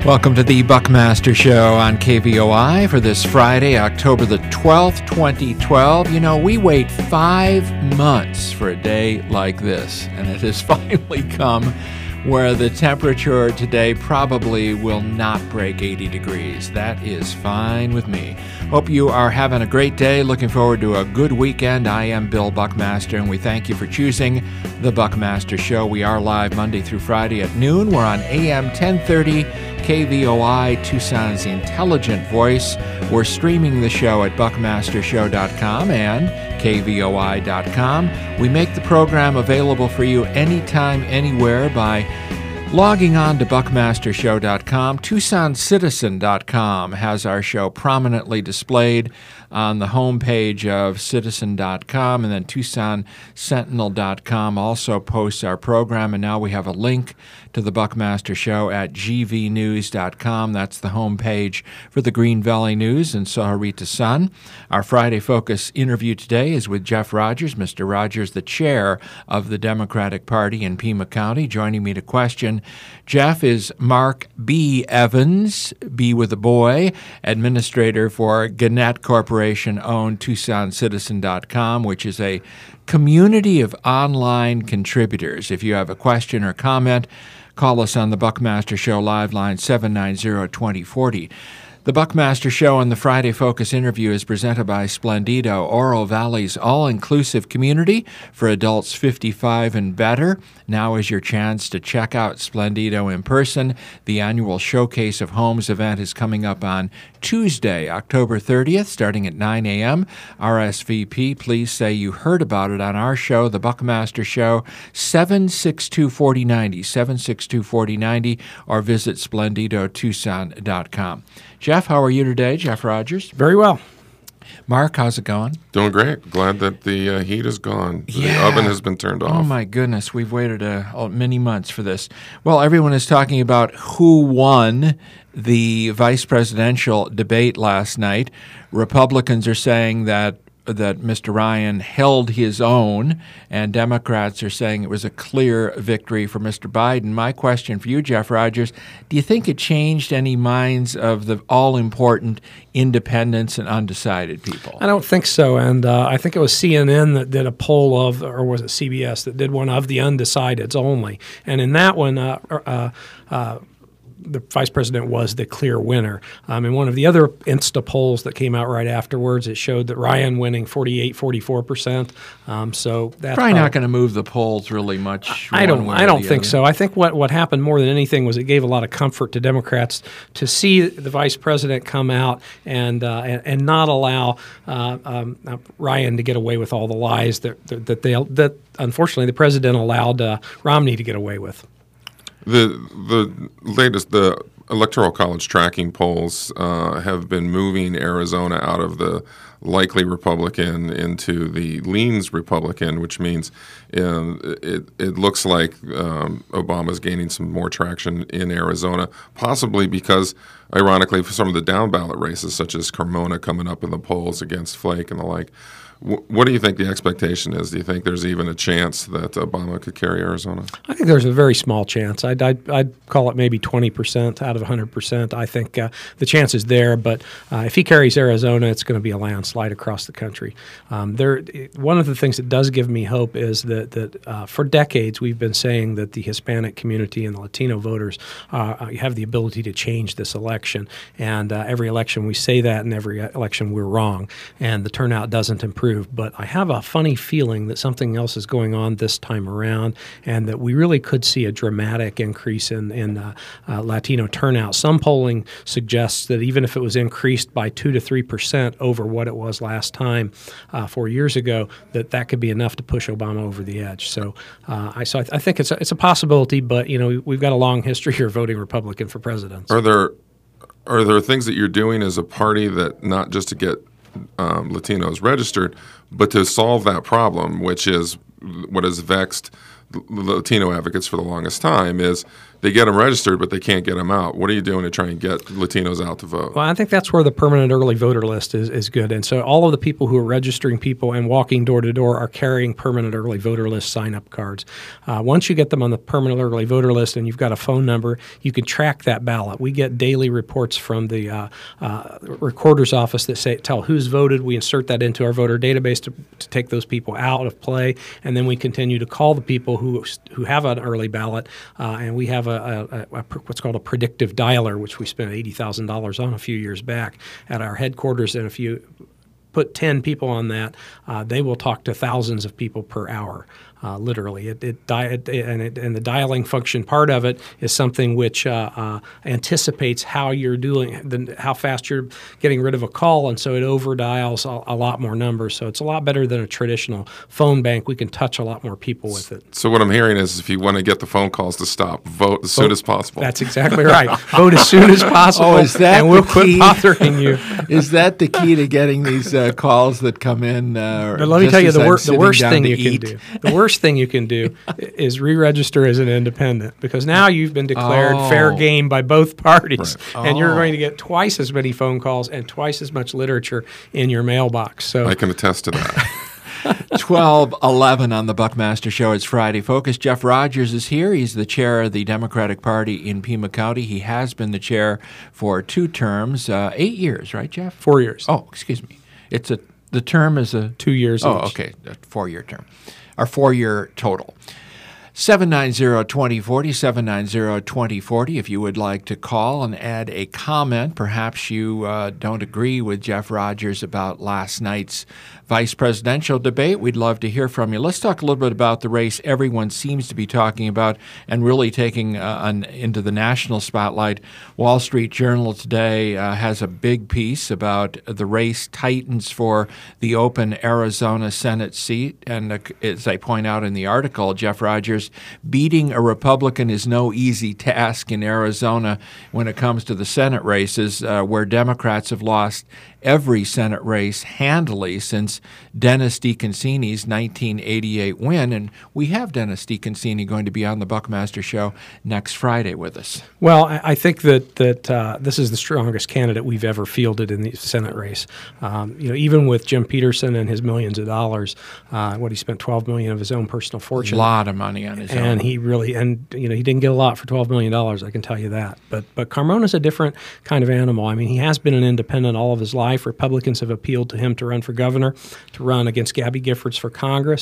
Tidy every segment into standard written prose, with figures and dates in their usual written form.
Welcome to the Buckmaster Show on KVOI for this Friday, October the 12th, 2012. You know, we wait 5 months for a day like this, and it has finally come where the temperature today probably will not break 80 degrees. That is fine with me. Hope you are having a great day. Looking forward to a good weekend. I am Bill Buckmaster, and we thank you for choosing the Buckmaster Show. We are live Monday through Friday at noon. We're on AM 1030, KVOI, Tucson's intelligent voice. We're streaming the show at buckmastershow.com and kvoi.com. We make the program available for you anytime, anywhere by logging on to buckmastershow.com. TucsonCitizen.com has our show prominently displayed on the homepage of Citizen.com, and then TucsonSentinel.com also posts our program, and now we have a link to the Buckmaster Show at gvnews.com. That's the homepage for the Green Valley News and Sahuarita Sun. Our Friday Focus interview today is with Jeff Rogers. Mr. Rogers, the chair of the Democratic Party in Pima County. Joining me to question Jeff is Mark B. Evans, B with a boy, administrator for Gannett Corporation-owned TucsonCitizen.com, which is a community of online contributors. If you have a question or comment, call us on the Buckmaster Show live line 790-2040. The Buckmaster Show and the Friday Focus interview is presented by Splendido, Oro Valley's all-inclusive community for adults 55 and better. Now is your chance to check out Splendido in person. The annual Showcase of Homes event is coming up on Tuesday, October 30th, starting at 9 a.m. RSVP, please say you heard about it on our show, The Buckmaster Show, 762-4090, 762-4090, or visit SplendidoTucson.com. Jeff, how are you today? Jeff Rogers. Very well. Mark, how's it going? Doing great. Glad that the heat is gone. The oven has been turned off. Oh, my goodness. We've waited many months for this. Well, everyone is talking about who won the vice presidential debate last night. Republicans are saying that Mr. Ryan held his own, and Democrats are saying it was a clear victory for Mr. Biden. My question for you, Jeff Rogers, do you think it changed any minds of the all-important independents and undecided people? I don't think so, and I think it was CNN that did a poll of, or was it CBS, that did one of the undecideds only. And in that one, the vice president was the clear winner. In one of the other Insta polls that came out right afterwards, it showed that Ryan winning 44%. So that's probably not going to move the polls really much. I don't think so. I think what happened more than anything was it gave a lot of comfort to Democrats to see the vice president come out and not allow Ryan to get away with all the lies that unfortunately the president allowed Romney to get away with. The latest, the Electoral College tracking polls have been moving Arizona out of the likely Republican into the leans Republican, which means it looks like Obama's gaining some more traction in Arizona, possibly because, ironically, for some of the down-ballot races, such as Carmona coming up in the polls against Flake and the like. What do you think the expectation is? Do you think there's even a chance that Obama could carry Arizona? I think there's a very small chance. I'd call it maybe 20% out of 100%. I think the chance is there, but if he carries Arizona, it's going to be a landslide across the country. One of the things that does give me hope is that for decades we've been saying that the Hispanic community and the Latino voters have the ability to change this election, and every election we say that, and every election we're wrong, and the turnout doesn't improve. But I have a funny feeling that something else is going on this time around, and that we really could see a dramatic increase in Latino turnout. Some polling suggests that even if it was increased by 2 to 3% over what it was last time 4 years ago, that could be enough to push Obama over the edge. So I think it's a possibility, but we've got a long history here of voting Republican for president. Are there things that you're doing as a party that not just to get Latinos registered, but to solve that problem, which is what has vexed Latino advocates for the longest time, is they get them registered, but they can't get them out. What are you doing to try and get Latinos out to vote? Well, I think that's where the permanent early voter list is good. And so all of the people who are registering people and walking door to door are carrying permanent early voter list sign-up cards. Once you get them on the permanent early voter list and you've got a phone number, you can track that ballot. We get daily reports from the recorder's office that tell who's voted. We insert that into our voter database to take those people out of play, and then we continue to call the people who have an early ballot, and we have what's called a predictive dialer, which we spent $80,000 on a few years back at our headquarters. And if you put 10 people on that, they will talk to thousands of people per hour. Literally, and the dialing function part of it is something which anticipates how you're doing, how fast you're getting rid of a call, and so it overdials a lot more numbers. So it's a lot better than a traditional phone bank. We can touch a lot more people with it. So what I'm hearing is, if you want to get the phone calls to stop, vote as soon as possible. That's exactly right. Vote as soon as possible, and we'll quit bothering you. Is that the key to getting these calls that come in? But let me tell you, the worst thing you can do. The worst thing you can do is re-register as an independent, because now you've been declared fair game by both parties, and you're going to get twice as many phone calls and twice as much literature in your mailbox. So I can attest to that. 12:11 on the Buckmaster Show. It's Friday Focus. Jeff Rogers is here. He's the chair of the Democratic Party in Pima County. He has been the chair for 2 terms, 8 years, right, Jeff? 4 years. Oh, excuse me. The term is 2 years. Oh, each. Okay, a 4-year term. Our 4-year total. 790-2040, 790-2040. If you would like to call and add a comment, perhaps you don't agree with Jeff Rogers about last night's vice presidential debate, we'd love to hear from you. Let's talk a little bit about the race everyone seems to be talking about and really taking into the national spotlight. Wall Street Journal today has a big piece about the race tightens for the open Arizona Senate seat. And as I point out in the article, Jeff Rogers, beating a Republican is no easy task in Arizona when it comes to the Senate races, where Democrats have lost every Senate race handily since Dennis DeConcini's 1988 win. And we have Dennis DeConcini going to be on the Buckmaster Show next Friday with us. Well, I think that this is the strongest candidate we've ever fielded in the Senate race. Even with Jim Peterson and his millions of dollars, he spent $12 million of his own personal fortune. A lot of money on his own. And he didn't get a lot for $12 million, I can tell you that. But Carmona's a different kind of animal. I mean, he has been an independent all of his life. Republicans have appealed to him to run for governor, to run against Gabby Giffords for Congress.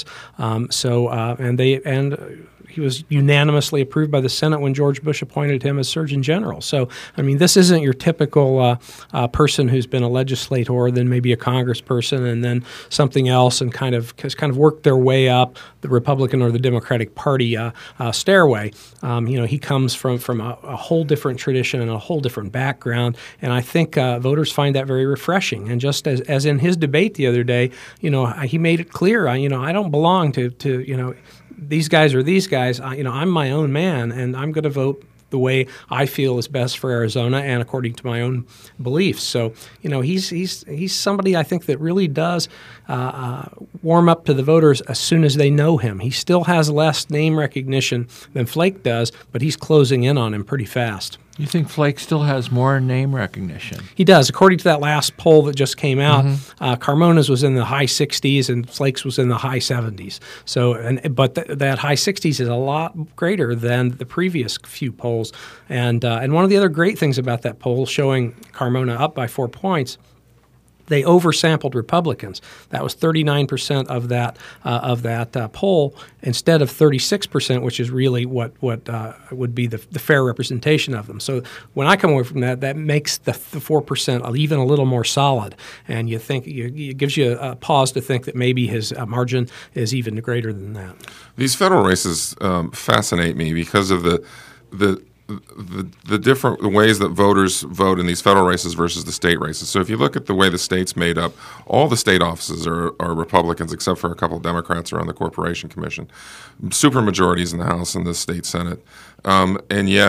He was unanimously approved by the Senate when George Bush appointed him as Surgeon General. So, I mean, this isn't your typical person who's been a legislator, then maybe a congressperson, and then something else, and kind of worked their way up the Republican or the Democratic Party stairway. He comes from a whole different tradition and a whole different background, and I think voters find that very refreshing. And just as in his debate the other day, he made it clear, I don't belong to these guys or these guys. I'm my own man, and I'm going to vote the way I feel is best for Arizona and according to my own beliefs. So, he's somebody I think that really does warm up to the voters as soon as they know him. He still has less name recognition than Flake does, but he's closing in on him pretty fast. You think Flake still has more name recognition? He does. According to that last poll that just came out, Carmona's was in the high 60s and Flake's was in the high 70s. So, but that high 60s is a lot greater than the previous few polls. And one of the other great things about that poll, showing Carmona up by 4 points, they oversampled Republicans. That was 39% of that poll instead of 36%, which is really what would be the fair representation of them. So when I come away from that makes the 4% even a little more solid. And you think it gives you a pause to think that maybe his margin is even greater than that. These federal races fascinate me because of the different ways that voters vote in these federal races versus the state races. So if you look at the way the state's made up, all the state offices are Republicans except for a couple of Democrats are on the Corporation Commission. Super majorities in the House and the state Senate. And yet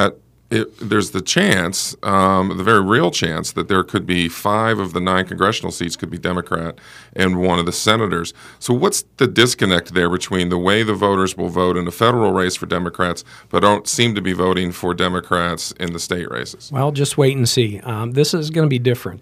there's the chance, the very real chance, that there could be 5 of the 9 congressional seats could be Democrat and 1 of the senators. So what's the disconnect there between the way the voters will vote in a federal race for Democrats but don't seem to be voting for Democrats in the state races? Well, just wait and see. This is going to be different.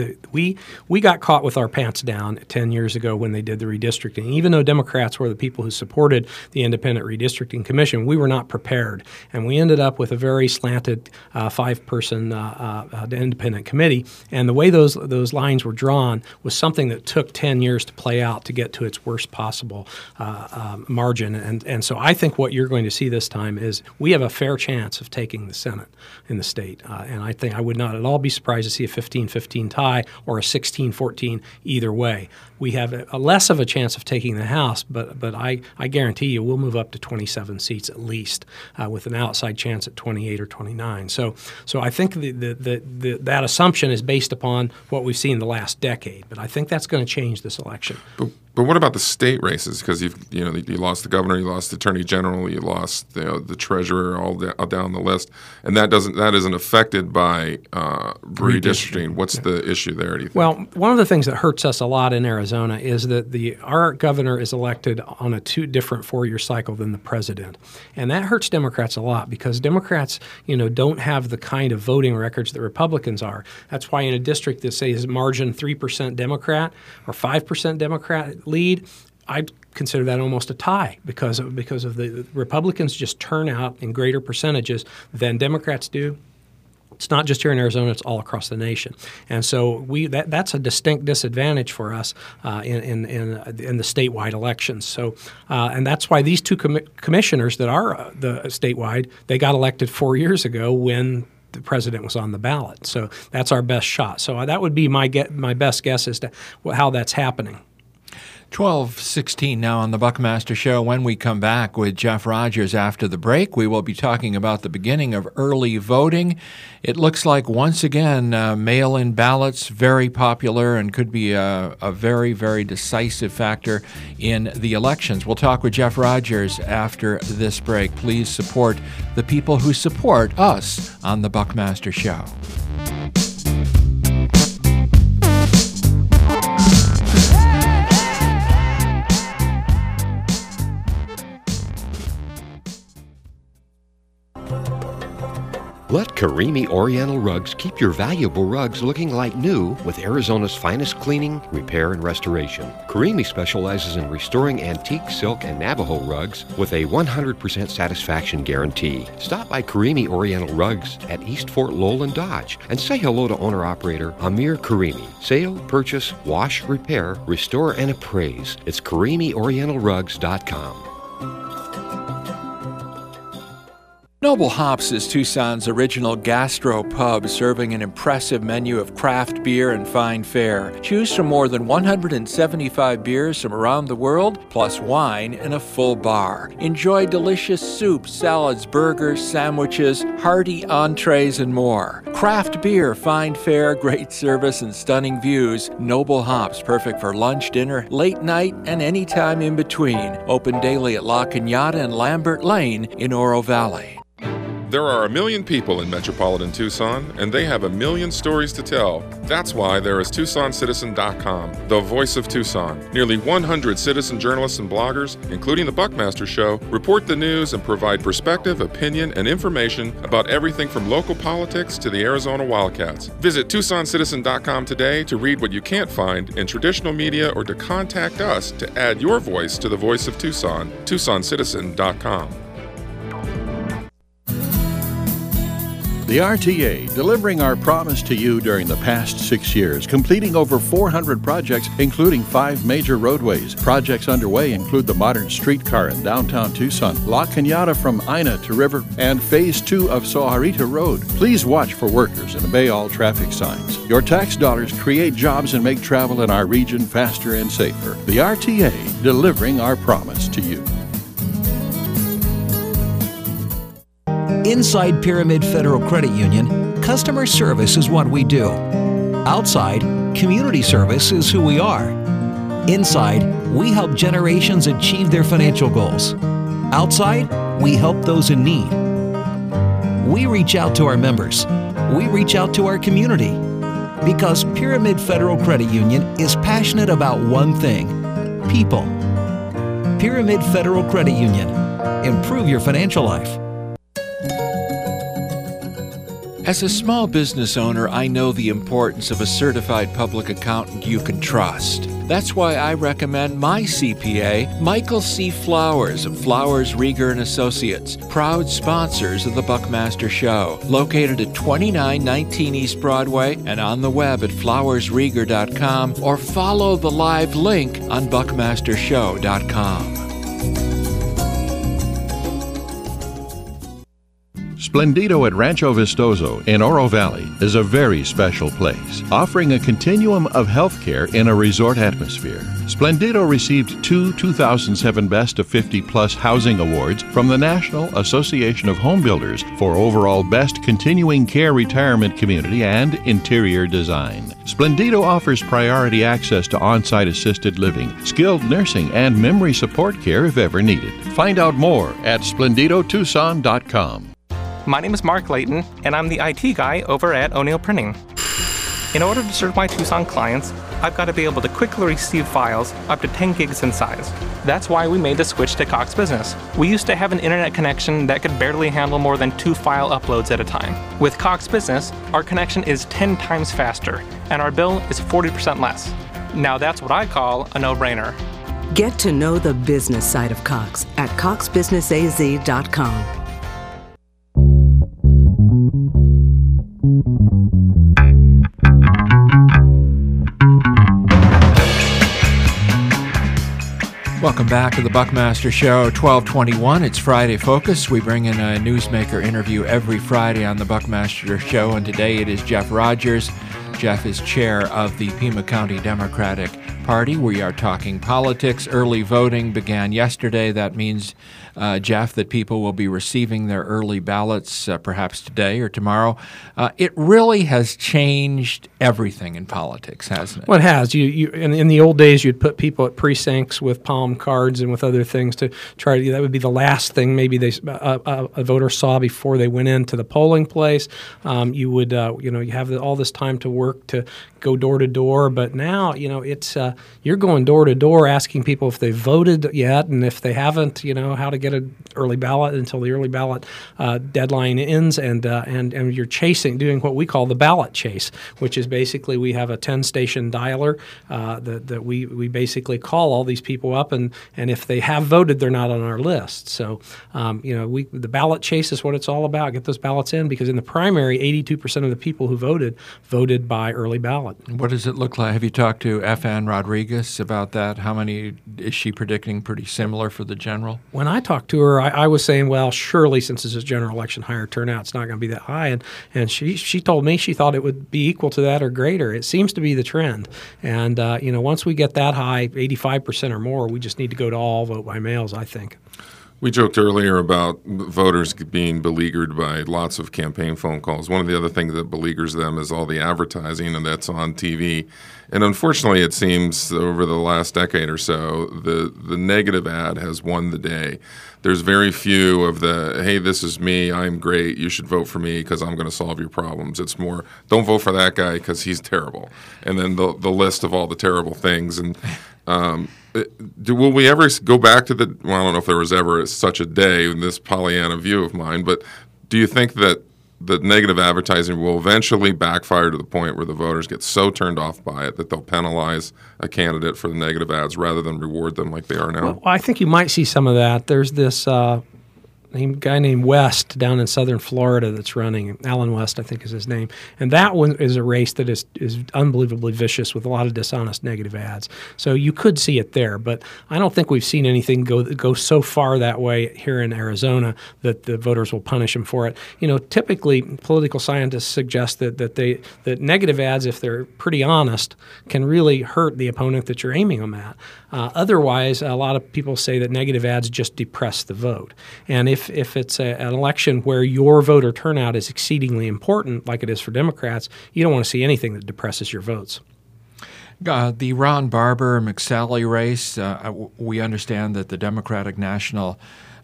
We got caught with our pants down 10 years ago when they did the redistricting. Even though Democrats were the people who supported the Independent Redistricting Commission, we were not prepared. And we ended up with a very slanted 5-person independent committee. And the way those lines were drawn was something that took 10 years to play out to get to its worst possible margin. And so I think what you're going to see this time is we have a fair chance of taking the Senate in the state. And I think I would not at all be surprised to see a 15-15 tie or a 16-14 either way. We have a less of a chance of taking the House, but I guarantee you we'll move up to 27 seats at least, with an outside chance at 28 or 29. So I think that assumption is based upon what we've seen the last decade, but I think that's going to change this election. But what about the state races? Because you lost the governor, you lost the attorney general, you lost the treasurer, all down the list, and that isn't affected by redistricting. What's the issue there? Do you think? Well, one of the things that hurts us a lot in Arizona is that our governor is elected on a 2 different 4-year cycle than the president, and that hurts Democrats a lot because Democrats, don't have the kind of voting records that Republicans are. That's why in a district that says margin 3% Democrat or 5% Democrat lead, I'd consider that almost a tie because of the Republicans just turn out in greater percentages than Democrats do. It's not just here in Arizona; it's all across the nation, and so that's a distinct disadvantage for us in the statewide elections. So, and that's why these 2 commissioners that are the statewide, they got elected 4 years ago when the president was on the ballot. So that's our best shot. So that would be my best guess as to how that's happening. 12:16 now on the Buckmaster Show. When we come back with Jeff Rogers after the break, we will be talking about the beginning of early voting. It looks like, once again, mail-in ballots, very popular and could be a very, very decisive factor in the elections. We'll talk with Jeff Rogers after this break. Please support the people who support us on the Buckmaster Show. Let Karimi Oriental Rugs keep your valuable rugs looking like new with Arizona's finest cleaning, repair, and restoration. Karimi specializes in restoring antique silk and Navajo rugs with a 100% satisfaction guarantee. Stop by Karimi Oriental Rugs at East Fort Lowell and Dodge and say hello to owner-operator Amir Karimi. Sale, purchase, wash, repair, restore, and appraise. It's KarimiOrientalRugs.com. Noble Hops is Tucson's original gastro pub, serving an impressive menu of craft beer and fine fare. Choose from more than 175 beers from around the world, plus wine and a full bar. Enjoy delicious soups, salads, burgers, sandwiches, hearty entrees, and more. Craft beer, fine fare, great service, and stunning views. Noble Hops, perfect for lunch, dinner, late night, and any time in between. Open daily at La Cañada and Lambert Lane in Oro Valley. There are 1 million people in metropolitan Tucson, and they have 1 million stories to tell. That's why there is TucsonCitizen.com, the voice of Tucson. Nearly 100 citizen journalists and bloggers, including the Buckmaster Show, report the news and provide perspective, opinion, and information about everything from local politics to the Arizona Wildcats. Visit TucsonCitizen.com today to read what you can't find in traditional media or to contact us to add your voice to the voice of Tucson. TucsonCitizen.com. The RTA, delivering our promise to you during the past 6 years, completing over 400 projects, including 5 major roadways. Projects underway include the modern streetcar in downtown Tucson, La Cañada from Ina to River, and Phase 2 of Sojarita Road. Please watch for workers and obey all traffic signs. Your tax dollars create jobs and make travel in our region faster and safer. The RTA, delivering our promise to you. Inside Pyramid Federal Credit Union, customer service is what we do. Outside, community service is who we are. Inside, we help generations achieve their financial goals. Outside, we help those in need. We reach out to our members. We reach out to our community. Because Pyramid Federal Credit Union is passionate about one thing: people. Pyramid Federal Credit Union. Improve your financial life. As a small business owner, I know the importance of a certified public accountant you can trust. That's why I recommend my CPA, Michael C. Flowers of Flowers, Rieger & Associates, proud sponsors of the Buckmaster Show, located at 2919 East Broadway and on the web at flowersrieger.com, or follow the live link on buckmastershow.com. Splendido at Rancho Vistoso in Oro Valley is a very special place, offering a continuum of healthcare in a resort atmosphere. Splendido received 2 2007 Best of 50 Plus Housing Awards from the National Association of Home Builders for overall Best Continuing Care Retirement Community and Interior Design. Splendido offers priority access to on-site assisted living, skilled nursing, and memory support care if ever needed. Find out more at splendidotucson.com. My name is Mark Layton, and I'm the IT guy over at O'Neill Printing. In order to serve my Tucson clients, I've got to be able to quickly receive files up to 10 gigs in size. That's why we made the switch to Cox Business. We used to have an internet connection that could barely handle more than 2 file uploads at a time. With Cox Business, our connection is 10 times faster, and our bill is 40% less. Now that's what I call a no-brainer. Get to know the business side of Cox at coxbusinessaz.com. Welcome back to the Buckmaster Show, 1221. It's Friday Focus. We bring in a newsmaker interview every Friday on the Buckmaster Show, and today it is Jeff Rogers. Jeff is chair of the Pima County Democratic Party. We are talking politics. Early voting began yesterday. That means, Jeff, that people will be receiving their early ballots perhaps today or tomorrow. It really has changed everything in politics, hasn't it? Well, it has. In the old days, you'd put people at precincts with palm cards and with other things to try to. That would be the last thing maybe a voter saw before they went into the polling place. You would, you have all this time to work to go door to door, but now, it's you're going door to door asking people if they voted yet, and if they haven't, how to get an early ballot until the early ballot deadline ends, and you're doing what we call the ballot chase, which is basically we have a 10-station dialer that we basically call all these people up, and if they have voted, they're not on our list. So, the ballot chase is what it's all about. Get those ballots in, because in the primary, 82% of the people who voted by early ballot. What does it look like? Have you talked to F.N. Rodriguez about that? How many is she predicting? Pretty similar for the general? When I talked to her, I was saying, well, surely since it's a general election, higher turnout, it's not going to be that high. And she told me she thought it would be equal to that or greater. It seems to be the trend. And, once we get that high, 85% or more, we just need to go to all vote by mails, I think. We joked earlier about voters being beleaguered by lots of campaign phone calls. One of the other things that beleaguers them is all the advertising, and that's on TV. And unfortunately, it seems over the last decade or so, the negative ad has won the day. There's very few of the, hey, this is me, I'm great, you should vote for me because I'm going to solve your problems. It's more, don't vote for that guy because he's terrible. And then the list of all the terrible things. And will we ever go back to I don't know if there was ever such a day in this Pollyanna view of mine, but do you think that the negative advertising will eventually backfire to the point where the voters get so turned off by it that they'll penalize a candidate for the negative ads rather than reward them like they are now? Well, I think you might see some of that. There's this guy named West down in southern Florida that's running. Alan West, I think, is his name. And that one is a race that is unbelievably vicious with a lot of dishonest negative ads. So you could see it there, but I don't think we've seen anything go so far that way here in Arizona that the voters will punish them for it. Typically political scientists suggest that negative ads, if they're pretty honest, can really hurt the opponent that you're aiming them at. Otherwise, a lot of people say that negative ads just depress the vote. And if it's an election where your voter turnout is exceedingly important, like it is for Democrats, you don't want to see anything that depresses your votes. The Ron Barber-McSally race, we understand that the Democratic National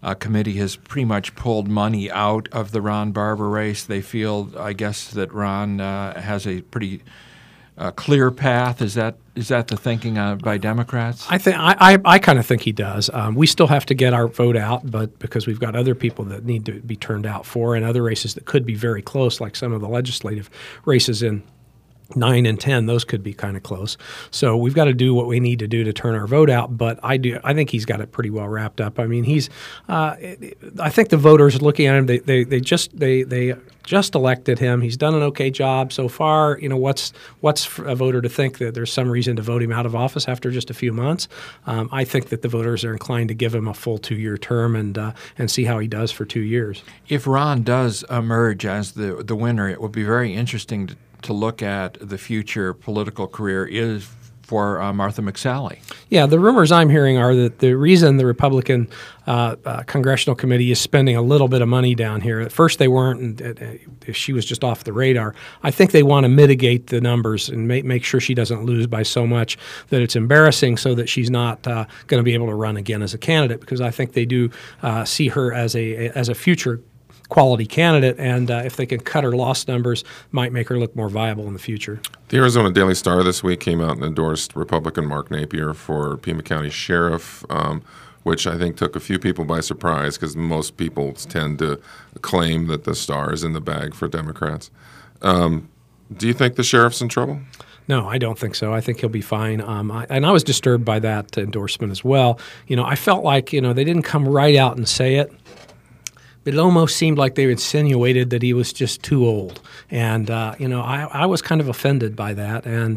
committee has pretty much pulled money out of the Ron Barber race. They feel, I guess, that Ron has a pretty clear path. Is that the thinking by Democrats? I kind of think he does. We still have to get our vote out, but because we've got other people that need to be turned out for, and other races that could be very close, like some of the legislative races in 9 and 10, those could be kind of close. So we've got to do what we need to do to turn our vote out. But I think he's got it pretty well wrapped up. I mean, I think the voters looking at him, they just elected him. He's done an okay job so far. You know, what's for a voter to think that there's some reason to vote him out of office after just a few months? I think that the voters are inclined to give him a full 2-year term and see how he does for 2 years. If Ron does emerge as the winner, it would be very interesting to look at the future political career is for Martha McSally. Yeah, the rumors I'm hearing are that the reason the Republican Congressional Committee is spending a little bit of money down here, at first they weren't, and she was just off the radar. I think they want to mitigate the numbers and make sure she doesn't lose by so much that it's embarrassing, so that she's not going to be able to run again as a candidate, because I think they do see her as a future quality candidate, and if they can cut her loss numbers, might make her look more viable in the future. The Arizona Daily Star this week came out and endorsed Republican Mark Napier for Pima County Sheriff, which I think took a few people by surprise, because most people tend to claim that the Star is in the bag for Democrats. Do you think the sheriff's in trouble? No, I don't think so. I think he'll be fine. And I was disturbed by that endorsement as well. You know, I felt like, they didn't come right out and say it. It almost seemed like they insinuated that he was just too old, and I was kind of offended by that. And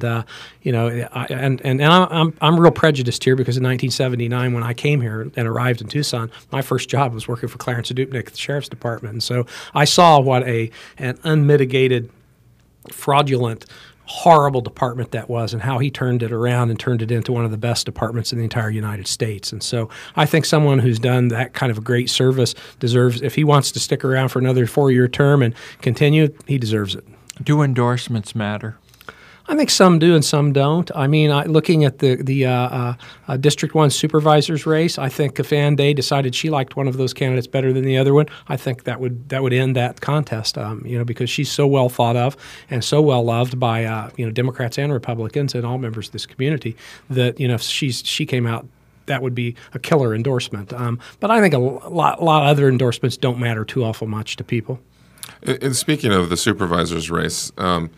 I'm real prejudiced here, because in 1979, when I came here and arrived in Tucson, my first job was working for Clarence Dupnick at the Sheriff's Department, and so I saw what an unmitigated, fraudulent, horrible department that was, and how he turned it around and turned it into one of the best departments in the entire United States. And so I think someone who's done that kind of a great service deserves, if he wants to stick around for another 4-year term and continue, he deserves it. Do endorsements matter? I think some do and some don't. I mean, looking at the District 1 supervisor's race, I think if Ann Day decided she liked one of those candidates better than the other one, I think that would end that contest. Because she's so well thought of and so well loved by Democrats and Republicans and all members of this community that if she came out, that would be a killer endorsement. But I think a lot of other endorsements don't matter too awful much to people. And speaking of the supervisor's race,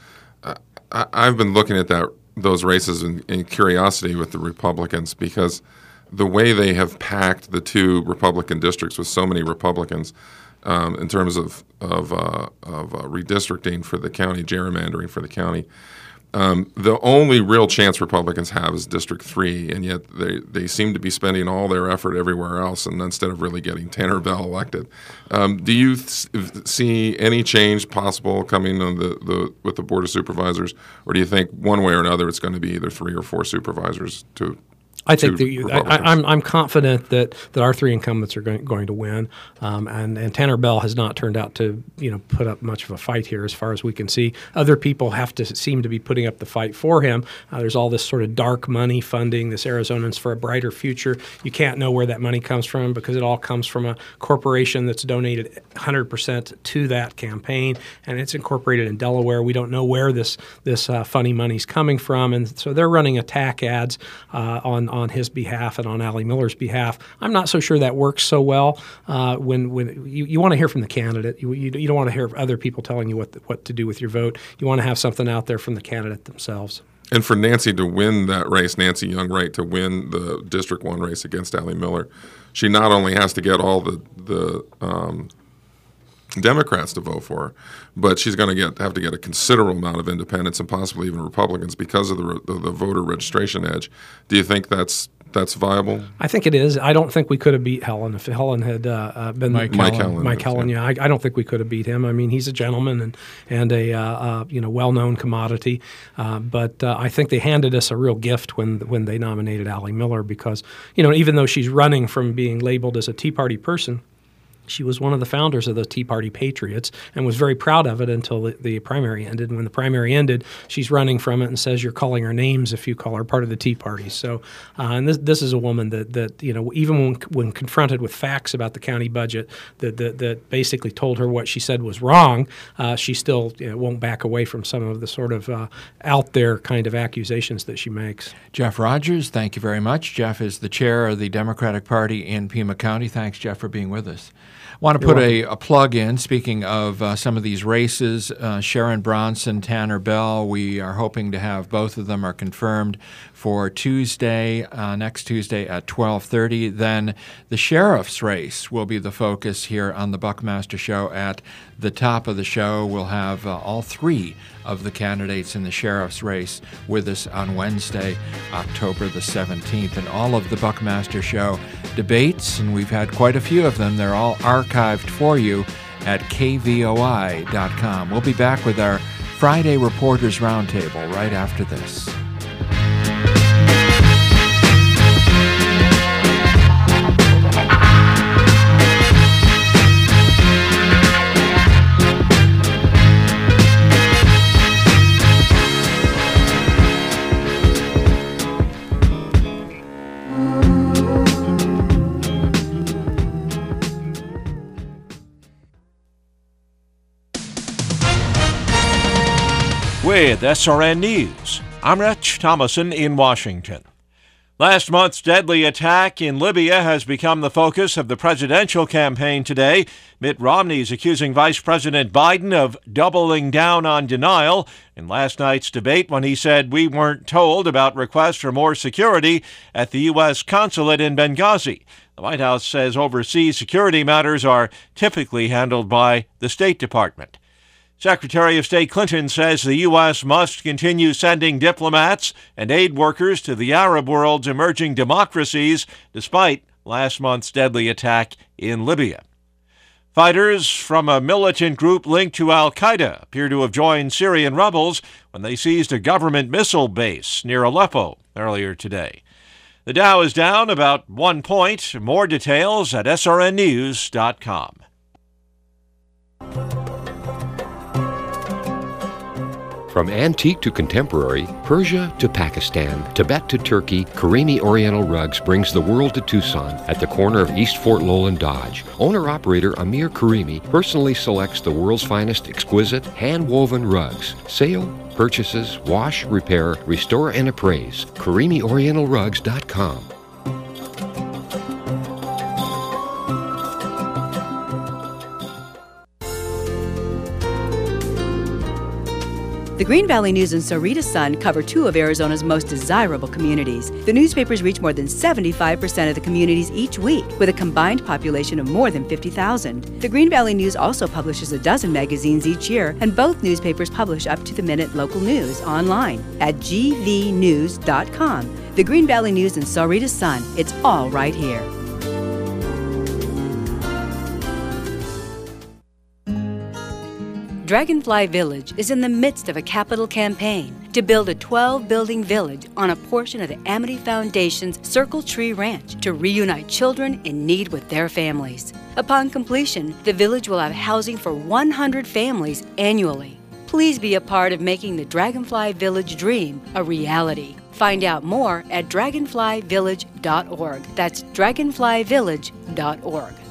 I've been looking at those races in curiosity with the Republicans, because the way they have packed the 2 Republican districts with so many Republicans in terms of redistricting for the county, gerrymandering for the county, the only real chance Republicans have is District 3, and yet they seem to be spending all their effort everywhere else, and instead of really getting Tanner Bell elected. Do you see any change possible coming on with the Board of Supervisors, or do you think one way or another it's going to be either 3 or 4 supervisors to I think I'm confident that our 3 incumbents are going to win, and Tanner Bell has not turned out to put up much of a fight here as far as we can see. Other people seem to be putting up the fight for him. There's all this sort of dark money funding, this Arizonans for a Brighter Future. You can't know where that money comes from, because it all comes from a corporation that's donated 100% to that campaign, and it's incorporated in Delaware. We don't know where this funny money's coming from, and so they're running attack ads on his behalf and on Allie Miller's behalf. I'm not so sure that works so well. When you want to hear from the candidate, you don't want to hear other people telling you what to do with your vote. You want to have something out there from the candidate themselves. And for Nancy to win that race, Nancy Young-Wright to win the District 1 race against Allie Miller, she not only has to get all the Democrats to vote for her, but she's going to have to get a considerable amount of independents and possibly even Republicans because of the voter registration edge. Do you think that's viable? I think it is. I don't think we could have beat Helen if Helen had been Mike Helen. Yeah, I don't think we could have beat him. I mean, he's a gentleman and a well-known commodity. But I think they handed us a real gift when they nominated Allie Miller, because even though she's running from being labeled as a Tea Party person, She was one of the founders of the Tea Party Patriots and was very proud of it until the primary ended. And when the primary ended, she's running from it and says you're calling her names if you call her part of the Tea Party. So, and this is a woman that even when confronted with facts about the county budget that basically told her what she said was wrong, she still won't back away from some of the sort of out there kind of accusations that she makes. Jeff Rogers, thank you very much. Jeff is the chair of the Democratic Party in Pima County. Thanks, Jeff, for being with us. I want to put a plug in. Speaking of some of these races, Sharon Bronson, Tanner Bell, we are hoping to have both of them are confirmed for Tuesday, next Tuesday at 12:30. Then the sheriff's race will be the focus here on the Buckmaster Show. At the top of the show, we'll have all three of the candidates in the sheriff's race with us on Wednesday, October the 17th. And all of the Buckmaster Show debates, and we've had quite a few of them, they're all archived for you at kvoi.com. We'll be back with our Friday Reporters Roundtable right after this. With SRN News, I'm Rich Thomason in Washington. Last month's deadly attack in Libya has become the focus of the presidential campaign today. Mitt Romney is accusing Vice President Biden of doubling down on denial in last night's debate when he said we weren't told about requests for more security at the U.S. consulate in Benghazi. The White House says overseas security matters are typically handled by the State Department. Secretary of State Clinton says the U.S. must continue sending diplomats and aid workers to the Arab world's emerging democracies, despite last month's deadly attack in Libya. Fighters from a militant group linked to al-Qaeda appear to have joined Syrian rebels when they seized a government missile base near Aleppo earlier today. The Dow is down about 1 point. More details at srnnews.com. From antique to contemporary, Persia to Pakistan, Tibet to Turkey, Karimi Oriental Rugs brings the world to Tucson at the corner of East Fort Lowell and Dodge. Owner-operator Amir Karimi personally selects the world's finest exquisite, hand-woven rugs. Sale, purchases, wash, repair, restore, and appraise. KarimiOrientalRugs.com. The Green Valley News and Sahuarita Sun cover two of Arizona's most desirable communities. The newspapers reach more than 75% of the communities each week, with a combined population of more than 50,000. The Green Valley News also publishes a dozen magazines each year, and both newspapers publish up-to-the-minute local news online at gvnews.com. The Green Valley News and Sahuarita Sun, it's all right here. Dragonfly Village is in the midst of a capital campaign to build a 12-building village on a portion of the Amity Foundation's Circle Tree Ranch to reunite children in need with their families. Upon completion, the village will have housing for 100 families annually. Please be a part of making the Dragonfly Village dream a reality. Find out more at dragonflyvillage.org. That's dragonflyvillage.org.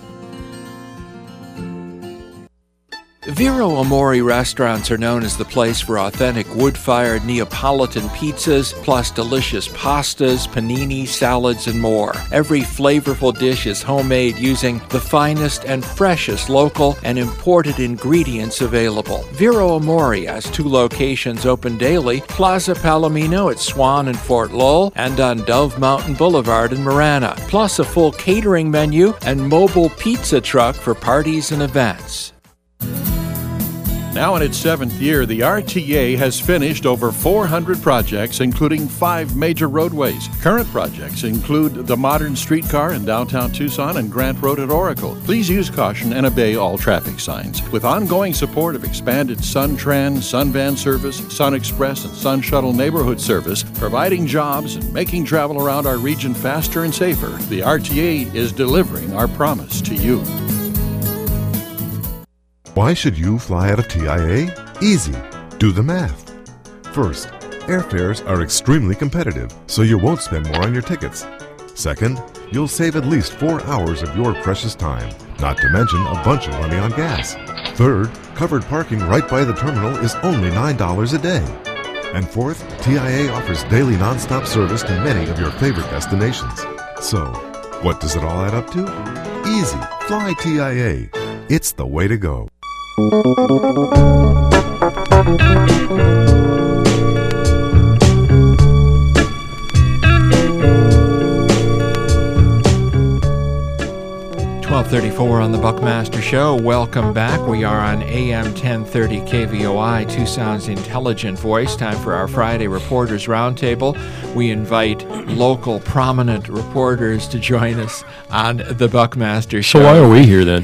Vero Amore restaurants are known as the place for authentic wood-fired Neapolitan pizzas, plus delicious pastas, panini, salads, and more. Every flavorful dish is homemade using the finest and freshest local and imported ingredients available. Vero Amore has 2 locations open daily, Plaza Palomino at Swan and Fort Lowell, and on Dove Mountain Boulevard in Marana, plus a full catering menu and mobile pizza truck for parties and events. Now in its 7th year, the RTA has finished over 400 projects, including 5 major roadways. Current projects include the modern streetcar in downtown Tucson and Grant Road at Oracle. Please use caution and obey all traffic signs. With ongoing support of expanded SunTran, SunVan service, Sun Express, and Sun Shuttle neighborhood service, providing jobs and making travel around our region faster and safer, the RTA is delivering our promise to you. Why should you fly out of TIA? Easy. Do the math. First, airfares are extremely competitive, so you won't spend more on your tickets. Second, you'll save at least 4 hours of your precious time, not to mention a bunch of money on gas. Third, covered parking right by the terminal is only $9 a day. And fourth, TIA offers daily nonstop service to many of your favorite destinations. So, what does it all add up to? Easy. Fly TIA. It's the way to go. .34 on the Buckmaster Show. Welcome back. We are on AM 1030 KVOI, Tucson's intelligent voice. Time for our Friday Reporters Roundtable. We invite local prominent reporters to join us on the Buckmaster Show. So why are we here then?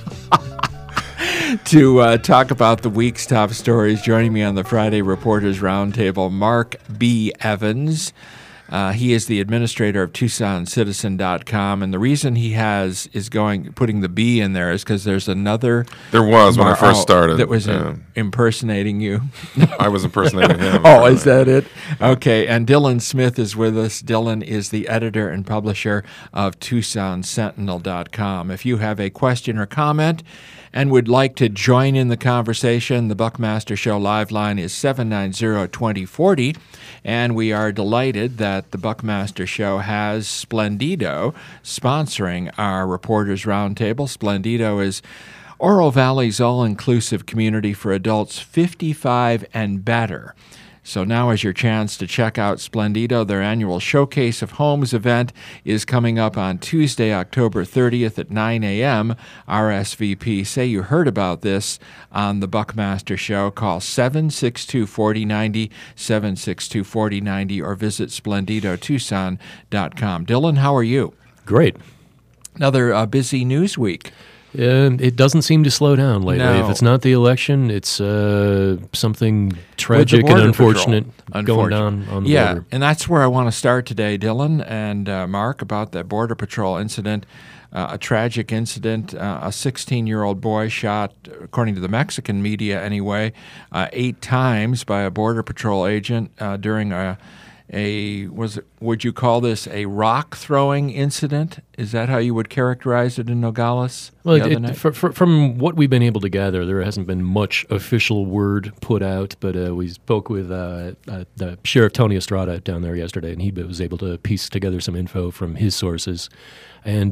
To talk about the week's top stories. Joining me on the Friday Reporters Roundtable, Mark B. Evans. He is the administrator of TucsonCitizen.com, and the reason he is putting the B in there is because there's another. There was when I first started. That was impersonating you. I was impersonating him. Oh, is that it? Okay, and Dylan Smith is with us. Dylan is the editor and publisher of TucsonSentinel.com. If you have a question or comment and would like to join in the conversation, the Buckmaster Show live line is 790-2040, and we are delighted that the Buckmaster Show has Splendido sponsoring our Reporters Roundtable. Splendido is Oro Valley's all-inclusive community for adults 55 and better. So now is your chance to check out Splendido. Their annual Showcase of Homes event is coming up on Tuesday, October 30th at 9 a.m. RSVP. Say you heard about this on the Buckmaster Show. Call 762-4090, 762-4090, or visit SplendidoTucson.com. Dylan, how are you? Great. Another busy news week. It doesn't seem to slow down lately. No. If it's not the election, it's something tragic and unfortunate going down on the border. And that's where I want to start today, Dylan and Mark, about that Border Patrol incident, a tragic incident. A 16-year-old boy shot, according to the Mexican media anyway, 8 times by a Border Patrol agent during would you call this a rock throwing incident? Is that how you would characterize it in Nogales? Well, from what we've been able to gather, there hasn't been much official word put out, but we spoke with the Sheriff Tony Estrada down there yesterday, and he was able to piece together some info from his sources. And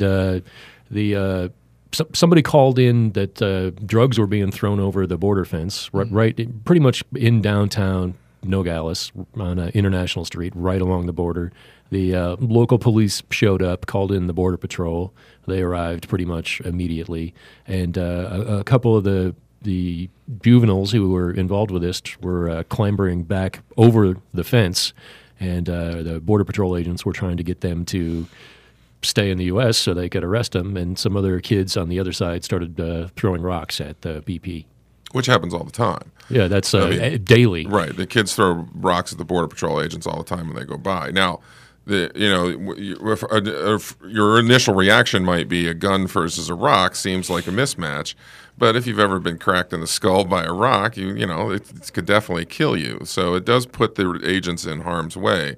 somebody called in that drugs were being thrown over the border fence, right, pretty much in downtown Nogales on International Street, right along the border. The local police showed up, called in the Border Patrol. They arrived pretty much immediately, and a couple of the juveniles who were involved with this were clambering back over the fence, and the Border Patrol agents were trying to get them to stay in the U.S. so they could arrest them, and some other kids on the other side started throwing rocks at the BP. Which happens all the time. Yeah, that's daily. Right. The kids throw rocks at the Border Patrol agents all the time when they go by. Now, if your initial reaction might be a gun versus a rock seems like a mismatch, but if you've ever been cracked in the skull by a rock, it could definitely kill you. So it does put the agents in harm's way.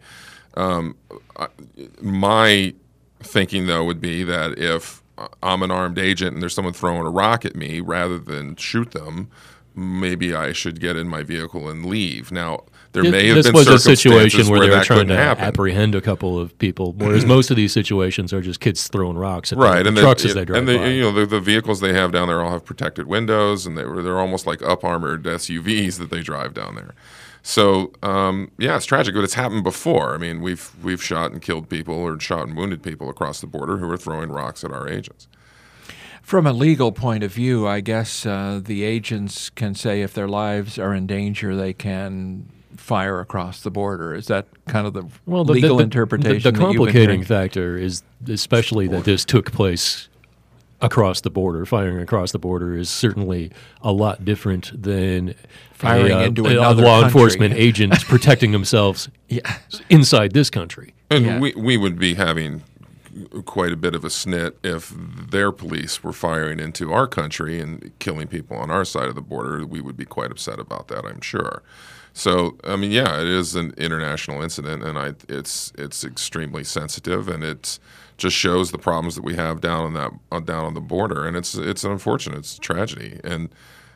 My thinking, though, would be that if I'm an armed agent and there's someone throwing a rock at me, rather than shoot them, maybe I should get in my vehicle and leave. Now, there may have been circumstances a situation where they were trying to happen. apprehend a couple of people, whereas most of these situations are just kids throwing rocks at the trucks as they drive by. And the vehicles they have down there all have protected windows, and they're almost like up-armored SUVs that they drive down there. So, it's tragic, but it's happened before. I mean, we've shot and killed people or shot and wounded people across the border who are throwing rocks at our agents. From a legal point of view, I guess the agents can say if their lives are in danger, they can fire across the border. Is that kind of the legal interpretation? The complicating factor is especially that this took place across the border. Firing across the border is certainly a lot different than firing into another law country. Enforcement agents protecting themselves inside this country. And we would be having quite a bit of a snit if their police were firing into our country and killing people on our side of the border. We would be quite upset about that, I'm sure. So, I mean, yeah, it is an international incident, and it's extremely sensitive, and it just shows the problems that we have down on the border, and it's unfortunate, it's a tragedy, and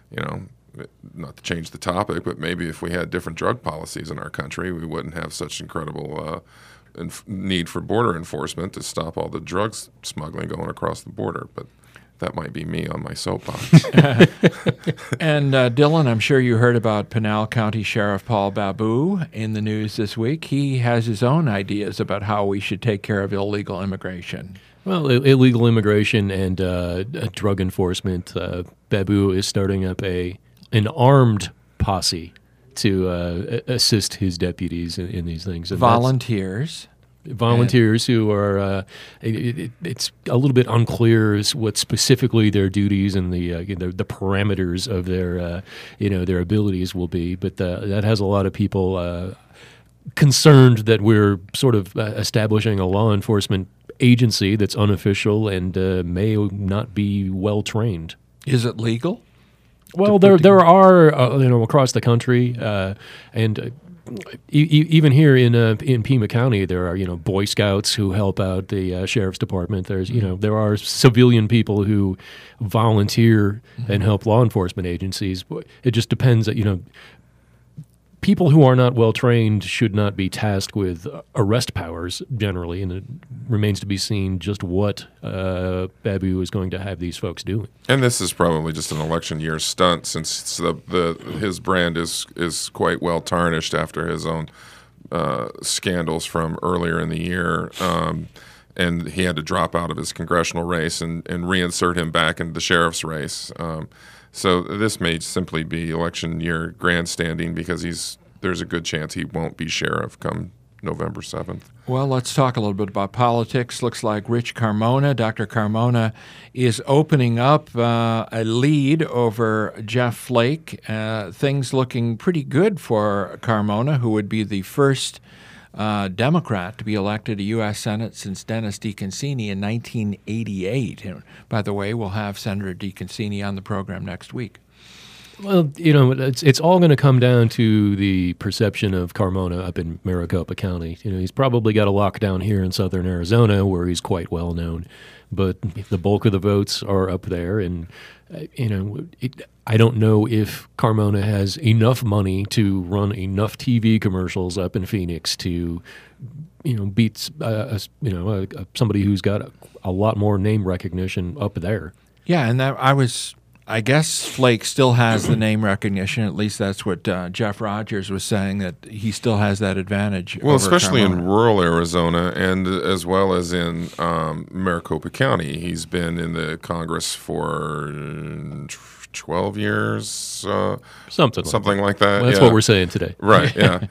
not to change the topic, but maybe if we had different drug policies in our country, we wouldn't have such incredible need for border enforcement to stop all the drugs smuggling going across the border, but. That might be me on my soapbox. And Dylan, I'm sure you heard about Pinal County Sheriff Paul Babu in the news this week. He has his own ideas about how we should take care of illegal immigration. Well, illegal immigration and drug enforcement. Babu is starting up an armed posse to assist his deputies in these things. And volunteers who are it's a little bit unclear what specifically their duties and the parameters of their abilities will be, but that has a lot of people concerned that we're sort of establishing a law enforcement agency that's unofficial and may not be well trained. Is it legal? Well, there are across the country and. Even here in Pima County, there are Boy Scouts who help out the sheriff's department. There's there are civilian people who volunteer and help law enforcement agencies. It just depends. People who are not well trained should not be tasked with arrest powers generally, and it remains to be seen just what Babu is going to have these folks doing. And this is probably just an election year stunt, since his brand is quite well tarnished after his own scandals from earlier in the year, and he had to drop out of his congressional race and reinsert him back into the sheriff's race. So this may simply be election year grandstanding, because there's a good chance he won't be sheriff come November 7th. Well, let's talk a little bit about politics. Looks like Rich Carmona, Dr. Carmona, is opening up a lead over Jeff Flake. Things looking pretty good for Carmona, who would be the first Democrat to be elected to U.S. Senate since Dennis DeConcini in 1988. And by the way, we'll have Senator DeConcini on the program next week. Well, it's all going to come down to the perception of Carmona up in Maricopa County. He's probably got a lockdown here in southern Arizona where he's quite well known, but the bulk of the votes are up there, and I don't know if Carmona has enough money to run enough TV commercials up in Phoenix to, beat somebody who's got a lot more name recognition up there. Yeah, and I guess Flake still has the name recognition. At least that's what Jeff Rogers was saying, that he still has that advantage. Well, over especially Carmona. in rural Arizona, and as well as in Maricopa County. He's been in the Congress for 12 years, something like that. Well, that's what we're saying today, right? Yeah,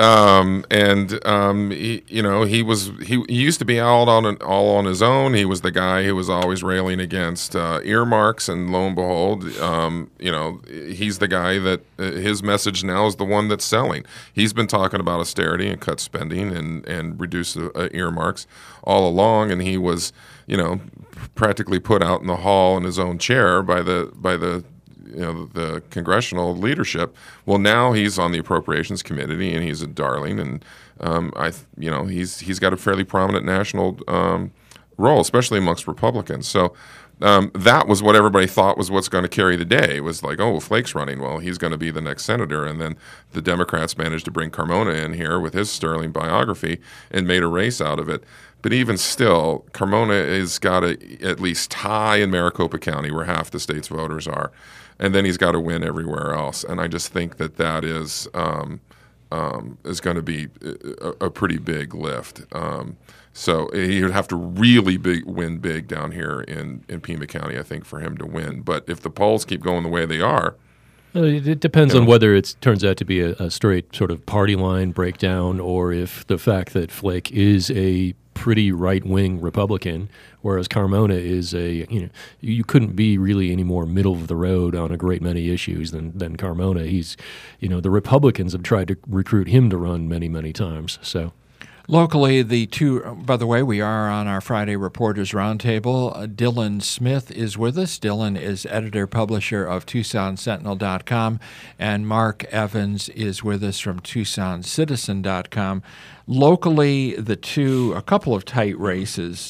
he used to be all on his own. He was the guy who was always railing against earmarks, and lo and behold, he's the guy that his message now is the one that's selling. He's been talking about austerity and cut spending and reduce earmarks all along, and he was practically put out in the hall in his own chair by the congressional leadership. Well, now he's on the Appropriations Committee, and he's a darling, and he's got a fairly prominent national role, especially amongst Republicans. So that was what everybody thought was what's going to carry the day. It was like, oh, Flake's running. Well, he's going to be the next senator. And then the Democrats managed to bring Carmona in here with his sterling biography and made a race out of it. But even still, Carmona has got to at least tie in Maricopa County, where half the state's voters are, and then he's got to win everywhere else. And I just think that is going to be a pretty big lift. So he would have to really win big down here in Pima County, I think, for him to win. But if the polls keep going the way they are, it depends on whether it turns out to be a straight sort of party line breakdown, or if the fact that Flake is a pretty right-wing Republican, whereas Carmona is you couldn't be really any more middle of the road on a great many issues than Carmona. He's, the Republicans have tried to recruit him to run many, many times. So Locally, the two, by the way, we are on our Friday Reporters Roundtable. Dylan Smith is with us. Dylan is editor-publisher of TucsonSentinel.com, and Mark Evans is with us from TucsonCitizen.com. Locally, a couple of tight races,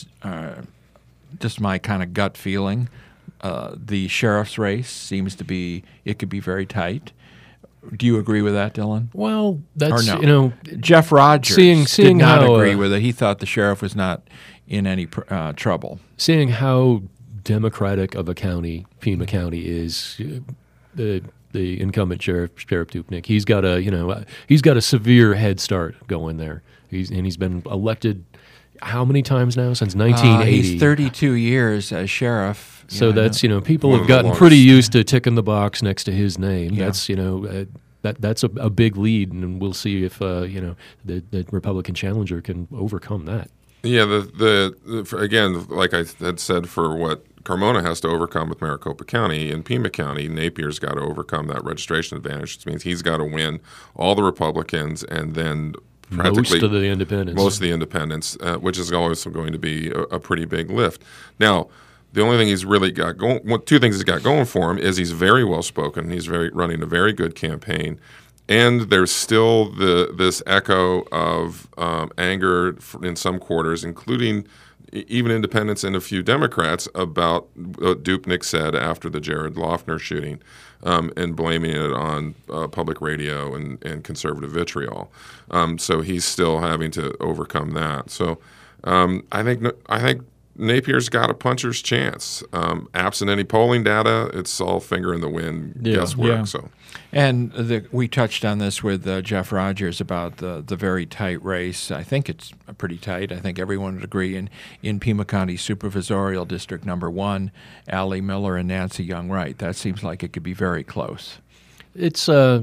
just my kind of gut feeling. The sheriff's race seems to be, it could be very tight. Do you agree with that, Dylan? Well, that's, or no? Jeff Rogers seeing did not how, agree with it. He thought the sheriff was not in any trouble. Seeing how democratic of a county Pima County is, the incumbent Sheriff Dupnick, he's got a severe head start going there. He's been elected how many times now since 1980? He's 32 years as sheriff. So that's people have gotten pretty used to ticking the box next to his name. Yeah. That's that's a big lead, and we'll see if the Republican challenger can overcome that. Yeah, again, like I had said, for what Carmona has to overcome with Maricopa County, in Pima County, Napier's got to overcome that registration advantage, which means he's got to win all the Republicans and then most of the independents, which is always going to be a pretty big lift. Now, the only thing he's really got going, two things he's got going for him is he's very well spoken. He's running a very good campaign, and there's still this echo of anger in some quarters, including even independents and a few Democrats, about what Dupnick said after the Jared Loughner shooting, and blaming it on public radio and conservative vitriol. So he's still having to overcome that. So I think Napier's got a puncher's chance. Absent any polling data, it's all finger in the wind guesswork. Yeah. So, and we touched on this with Jeff Rogers about the very tight race. I think it's pretty tight. I think everyone would agree. In Pima County Supervisorial District Number 1, Allie Miller and Nancy Young-Wright. That seems like it could be very close. That's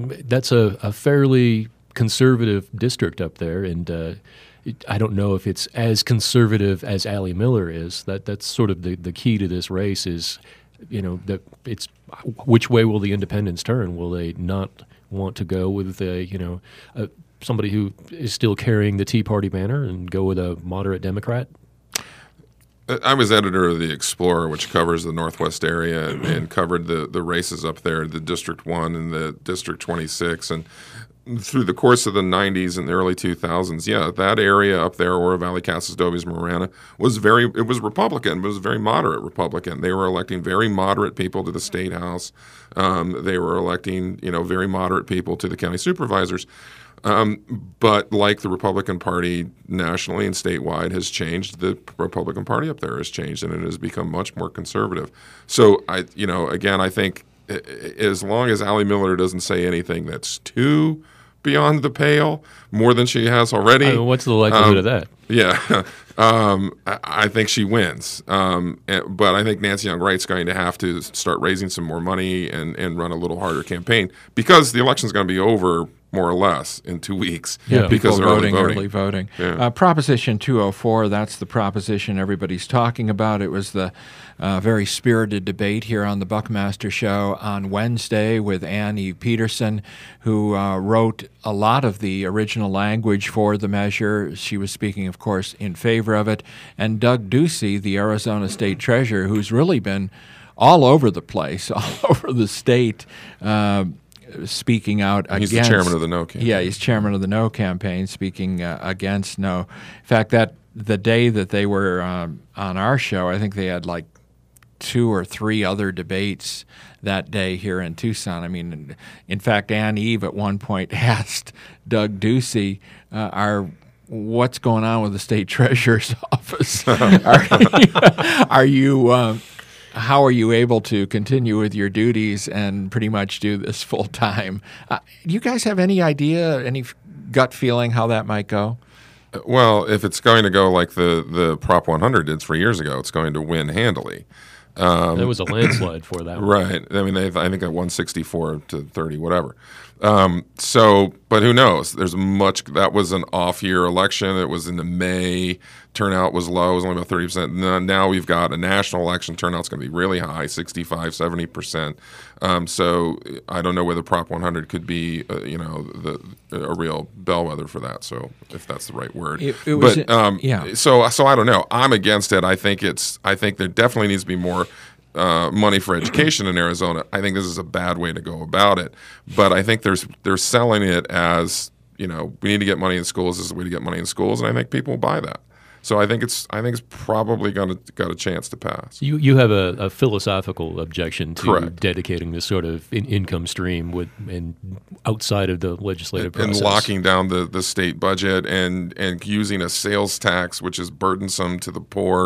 a fairly conservative district up there, and I don't know if it's as conservative as Allie Miller is. That's sort of the key to this race is, it's which way will the independents turn? Will they not want to go with somebody who is still carrying the Tea Party banner and go with a moderate Democrat? I was editor of the Explorer, which covers the Northwest area and covered the races up there, the District 1 and the District 26, and through the course of the 90s and the early 2000s, that area up there, Oro Valley, Casas Dobles, Marana, was Republican, but it was very moderate Republican. They were electing very moderate people to the state house. They were electing, very moderate people to the county supervisors. But like the Republican Party nationally and statewide has changed, the Republican Party up there has changed, and it has become much more conservative. So I think as long as Allie Miller doesn't say anything that's too beyond the pale, more than she has already. What's the likelihood of that? Yeah, I think she wins. But I think Nancy Young-Wright's going to have to start raising some more money and run a little harder campaign, because the election's going to be over more or less in 2 weeks. Yeah, because of early voting. Yeah. Proposition 204, that's the proposition everybody's talking about. It was the very spirited debate here on the Buckmaster Show on Wednesday with Ann Eve Peterson, who wrote a lot of the original language for the measure. She was speaking, of course, in favor of it. And Doug Ducey, the Arizona State Treasurer, who's really been all over the place, all over the state, speaking out against. He's the chairman of the No campaign. Yeah, he's chairman of the No campaign, speaking against No. In fact, that the day that they were on our show, I think they had like 2 or 3 other debates that day here in Tucson. I mean, in fact, Ann Eve at one point asked Doug Ducey, what's going on with the state treasurer's office? How are you able to continue with your duties and pretty much do this full time? Do you guys have any idea, any gut feeling how that might go? Well, if it's going to go like the Prop 100 did 3 years ago, it's going to win handily. There was a landslide for that one. Right. I mean, I think at 164 to 30, whatever. But who knows? That was an off-year election. It was in the May. Turnout was low. It was only about 30%. Now we've got a national election. Turnout's going to be really high, 65, 70%. So I don't know whether Prop 100 could be, a real bellwether for that. So if that's the right word. So I don't know. I'm against it. I think there definitely needs to be more money for education in Arizona. I think this is a bad way to go about it. But I think they're selling it as, we need to get money in schools. This is the way to get money in schools, and I think people will buy that. So I think it's probably got a chance to pass. You have a philosophical objection to Correct. dedicating this sort of income stream and outside of the legislative process. And locking down the state budget and using a sales tax, which is burdensome to the poor,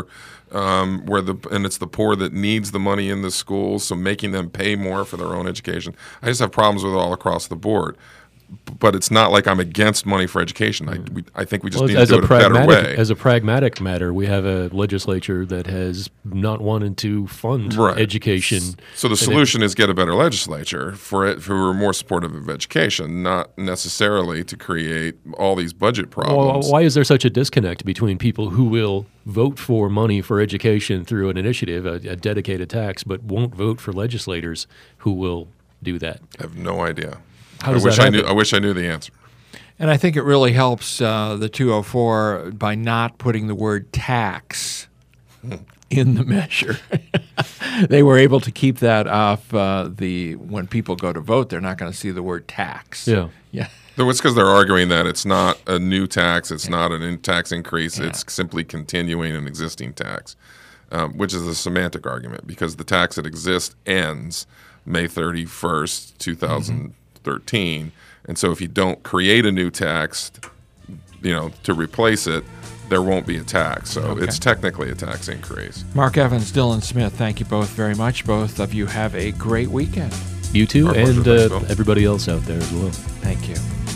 and it's the poor that needs the money in the schools, so making them pay more for their own education. I just have problems with it all across the board. But it's not like I'm against money for education. I think we just need to do it a better way. As a pragmatic matter, we have a legislature that has not wanted to fund education. So the solution is get a better legislature who are more supportive of education, not necessarily to create all these budget problems. Well, why is there such a disconnect between people who will vote for money for education through an initiative, a dedicated tax, but won't vote for legislators who will do that? I have no idea. How does that happen? I wish I knew the answer. And I think it really helps the 204 by not putting the word tax in the measure. They were able to keep that off when people go to vote, they're not going to see the word tax. Yeah. It's because they're arguing that it's not a new tax, it's not a tax increase, it's simply continuing an existing tax, which is a semantic argument because the tax that exists ends May 31st, 2013. And so if you don't create a new tax, to replace it, there won't be a tax. So it's technically a tax increase. Mark Evans, Dylan Smith, thank you both very much. Both of you have a great weekend. You too, and everybody else out there as well. Thank you.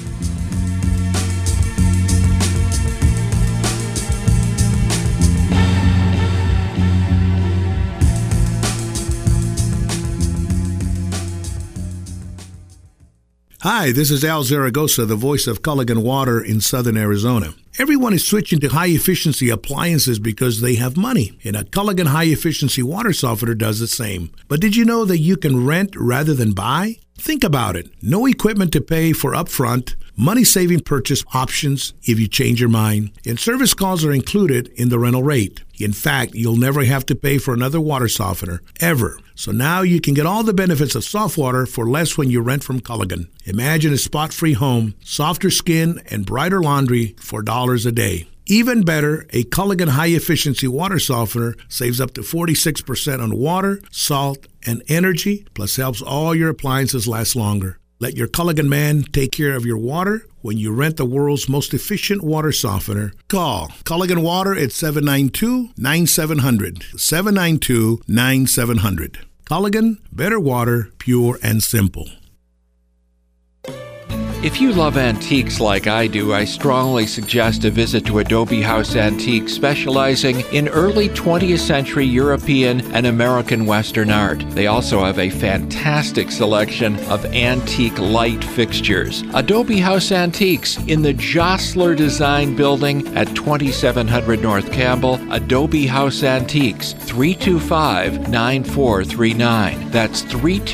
Hi, this is Al Zaragoza, the voice of Culligan Water in southern Arizona. Everyone is switching to high-efficiency appliances because they have money, and a Culligan high-efficiency water softener does the same. But did you know that you can rent rather than buy? Think about it. No equipment to pay for upfront, money-saving purchase options if you change your mind, and service calls are included in the rental rate. In fact, you'll never have to pay for another water softener, ever. So now you can get all the benefits of soft water for less when you rent from Culligan. Imagine a spot-free home, softer skin, and brighter laundry for $1 a day. Even better, a Culligan high-efficiency water softener saves up to 46% on water, salt, and energy, plus helps all your appliances last longer. Let your Culligan man take care of your water when you rent the world's most efficient water softener. Call Culligan Water at 792-9700. 792-9700. Culligan, better water, pure and simple. If you love antiques like I do, I strongly suggest a visit to Adobe House Antiques, specializing in early 20th century European and American Western art. They also have a fantastic selection of antique light fixtures. Adobe House Antiques in the Jostler Design Building at 2700 North Campbell. Adobe House Antiques, 325-9439. That's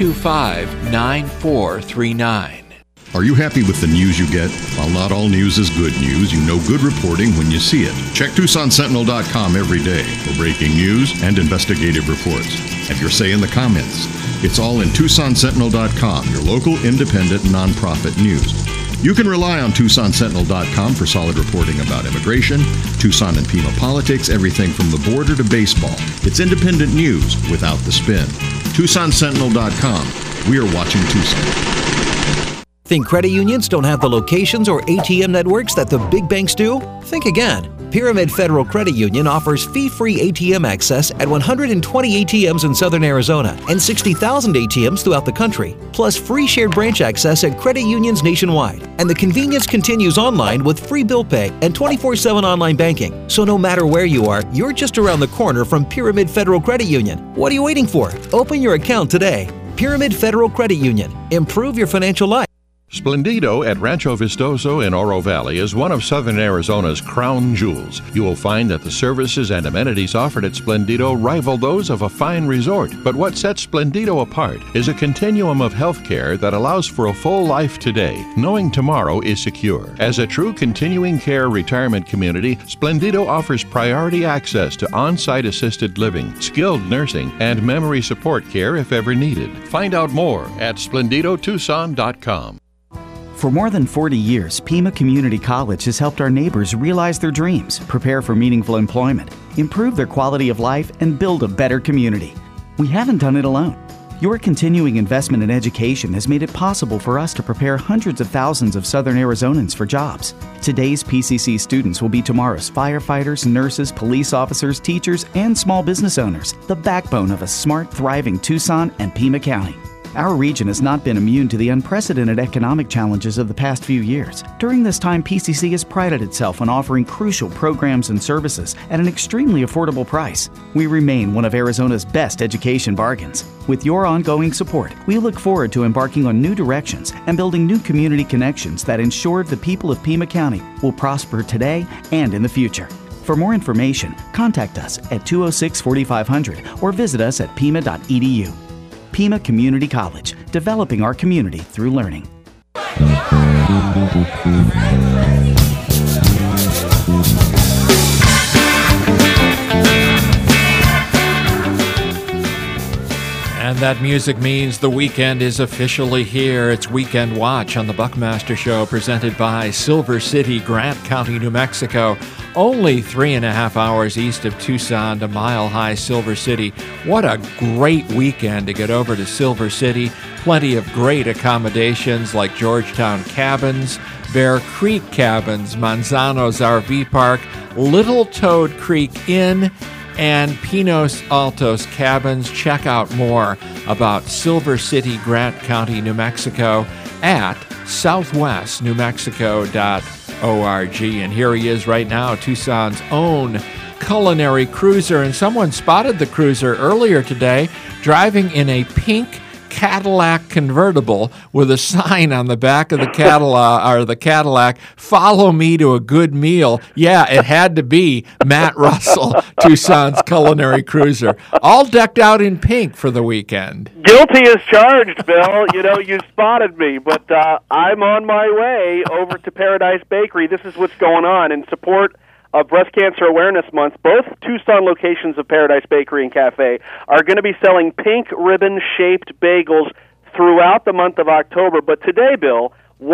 325-9439. Are you happy with the news you get? While not all news is good news, you know good reporting when you see it. Check TucsonSentinel.com every day for breaking news and investigative reports. Have your say in the comments. It's all in TucsonSentinel.com, your local independent nonprofit news. You can rely on TucsonSentinel.com for solid reporting about immigration, Tucson and Pima politics, everything from the border to baseball. It's independent news without the spin. TucsonSentinel.com. We are watching Tucson. Think credit unions don't have the locations or ATM networks that the big banks do? Think again. Pyramid Federal Credit Union offers fee-free ATM access at 120 ATMs in southern Arizona and 60,000 ATMs throughout the country, plus free shared branch access at credit unions nationwide. And the convenience continues online with free bill pay and 24/7 online banking. So no matter where you are, you're just around the corner from Pyramid Federal Credit Union. What are you waiting for? Open your account today. Pyramid Federal Credit Union. Improve your financial life. Splendido at Rancho Vistoso in Oro Valley is one of Southern Arizona's crown jewels. You will find that the services and amenities offered at Splendido rival those of a fine resort. But what sets Splendido apart is a continuum of health care that allows for a full life today, knowing tomorrow is secure. As a true continuing care retirement community, Splendido offers priority access to on-site assisted living, skilled nursing, and memory support care if ever needed. Find out more at splendidotucson.com. For more than 40 years, Pima Community College has helped our neighbors realize their dreams, prepare for meaningful employment, improve their quality of life, and build a better community. We haven't done it alone. Your continuing investment in education has made it possible for us to prepare hundreds of thousands of Southern Arizonans for jobs. Today's PCC students will be tomorrow's firefighters, nurses, police officers, teachers, and small business owners, the backbone of a smart, thriving Tucson and Pima County. Our region has not been immune to the unprecedented economic challenges of the past few years. During this time, PCC has prided itself on offering crucial programs and services at an extremely affordable price. We remain one of Arizona's best education bargains. With your ongoing support, we look forward to embarking on new directions and building new community connections that ensure the people of Pima County will prosper today and in the future. For more information, contact us at 206-4500 or visit us at pima.edu. Pima Community College, developing our community through learning. And that music means the weekend is officially here. It's Weekend Watch on the Buckmaster Show, presented by Silver City, Grant County, New Mexico. Only 3.5 hours east of Tucson to Mile High Silver City. What a great weekend to get over to Silver City. Plenty of great accommodations like Georgetown Cabins, Bear Creek Cabins, Manzano's RV Park, Little Toad Creek Inn, and Pinos Altos Cabins. Check out more about Silver City, Grant County, New Mexico at southwestnewmexico.org. And here he is right now, Tucson's own culinary cruiser. And someone spotted the cruiser earlier today driving in a pink Cadillac convertible with a sign on the back of the Cadillac, "Follow me to a good meal." Yeah, it had to be Matt Russell, Tucson's culinary cruiser, all decked out in pink for the weekend. Guilty as charged, Bill. You know, you spotted me, but I'm on my way over to Paradise Bakery. This is what's going on in support of Breast Cancer Awareness Month. Both Tucson locations of Paradise Bakery and Cafe are going to be selling pink ribbon-shaped bagels throughout the month of October. But today, Bill,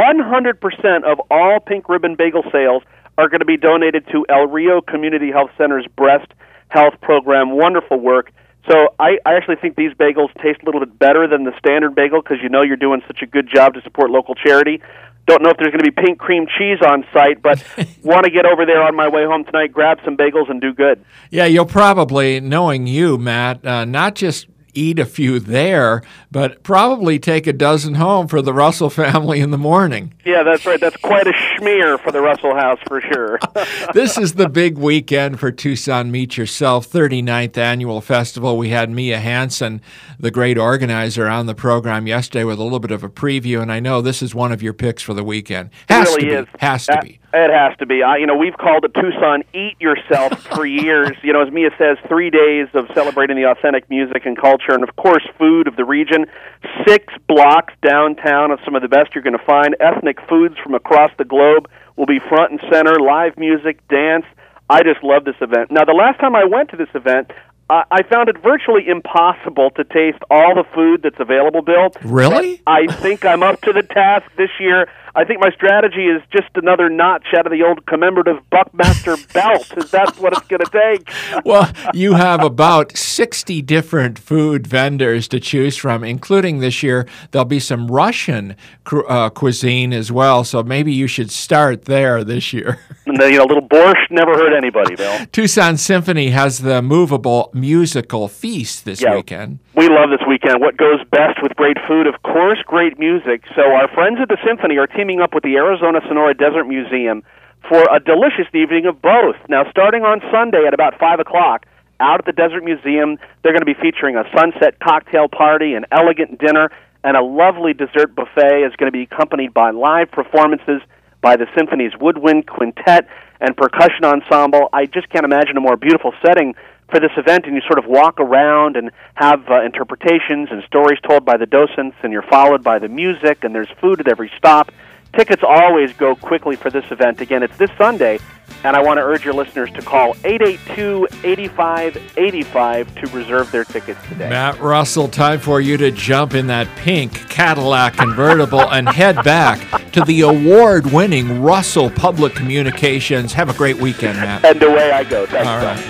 100% of all pink ribbon bagel sales are going to be donated to El Rio Community Health Center's breast health program. Wonderful work. So I actually think these bagels taste a little bit better than the standard bagel because you know you're doing such a good job to support local charity. Don't know if there's going to be pink cream cheese on site, but want to get over there on my way home tonight, grab some bagels, and do good. Yeah, you'll probably, knowing you, Matt, not just eat a few there, but probably take a dozen home for the Russell family in the morning. Yeah, that's right. That's quite a schmear for the Russell house for sure. This is the big weekend for Tucson Meet Yourself 39th Annual Festival. We had Mia Hansen, the great organizer, on the program yesterday with a little bit of a preview, and I know this is one of your picks for the weekend. Has to be. It has to be. We've called it Tucson Eat Yourself for years. As Mia says, 3 days of celebrating the authentic music and culture and, of course, food of the region. 6 blocks downtown of some of the best you're going to find. Ethnic foods from across the globe will be front and center. Live music, dance. I just love this event. Now, the last time I went to this event, I found it virtually impossible to taste all the food that's available, Bill. Really? But I think I'm up to the task this year. I think my strategy is just another notch out of the old commemorative Buckmaster belt. Is that what it's going to take? Well, you have about 60 different food vendors to choose from, including this year there'll be some Russian cuisine as well, so maybe you should start there this year. And little borscht never hurt anybody, Bill. Tucson Symphony has the movable musical feast this weekend. We love this weekend. What goes best with great food? Of course, great music. So our friends at the Symphony are teaming up with the Arizona Sonora Desert Museum for a delicious evening of both. Now, starting on Sunday at about 5 o'clock, out at the Desert Museum, they're going to be featuring a sunset cocktail party, an elegant dinner, and a lovely dessert buffet is going to be accompanied by live performances by the Symphony's Woodwind Quintet and Percussion Ensemble. I just can't imagine a more beautiful setting for this event, and you sort of walk around and have interpretations and stories told by the docents, and you're followed by the music, and there's food at every stop. Tickets always go quickly for this event. Again, it's this Sunday, and I want to urge your listeners to call 882-8585 to reserve their tickets today. Matt Russell, time for you to jump in that pink Cadillac convertible and head back to the award-winning Russell Public Communications. Have a great weekend, Matt. And away I go. Thanks, all right.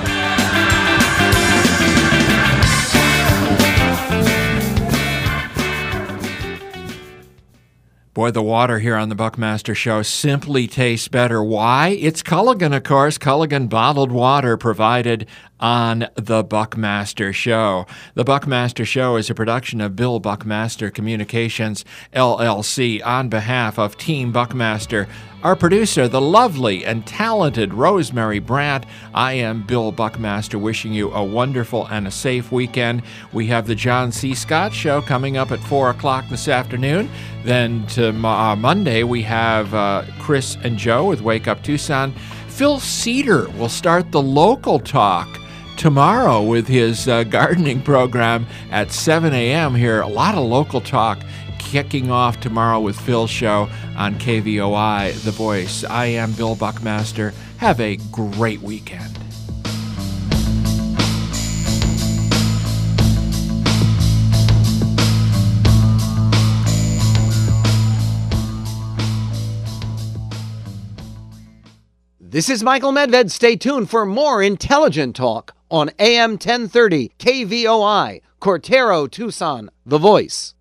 Boy, the water here on the Buckmaster Show simply tastes better. Why? It's Culligan, of course. Culligan bottled water provided on the Buckmaster Show. The Buckmaster Show is a production of Bill Buckmaster Communications, LLC, on behalf of Team Buckmaster. Our producer, the lovely and talented Rosemary Brandt. I am Bill Buckmaster, wishing you a wonderful and a safe weekend. We have the John C. Scott Show coming up at 4 o'clock this afternoon. Then Monday, we have Chris and Joe with Wake Up Tucson. Phil Cedar will start the local talk tomorrow with his gardening program at 7 a.m. here. A lot of local talk kicking off tomorrow with Phil's show on KVOI, The Voice. I am Bill Buckmaster. Have a great weekend. This is Michael Medved. Stay tuned for more intelligent talk on AM 1030 KVOI, Cortero, Tucson, The Voice.